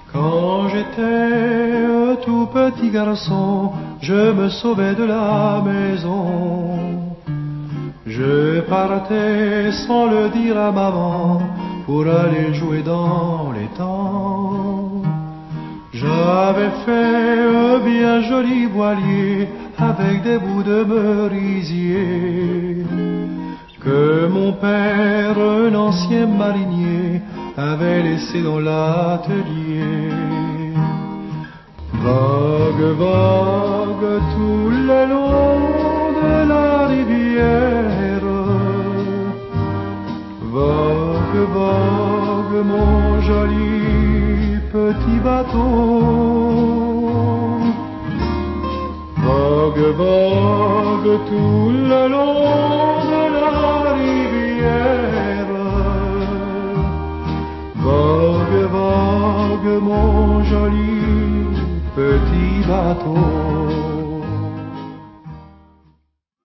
Quand j'étais un tout petit garçon, je me sauvais de la maison. Je partais sans le dire à maman pour aller jouer dans l'étang. J'avais fait un bien joli voilier avec des bouts de merisier que mon père, un ancien marinier, avait laissé dans l'atelier. Vague, vague, tout le long de la rivière. Vague, vague, mon joli petit bateau. Vague, vague, tout le long de la rivière. Vague, vague, mon joli petit bateau.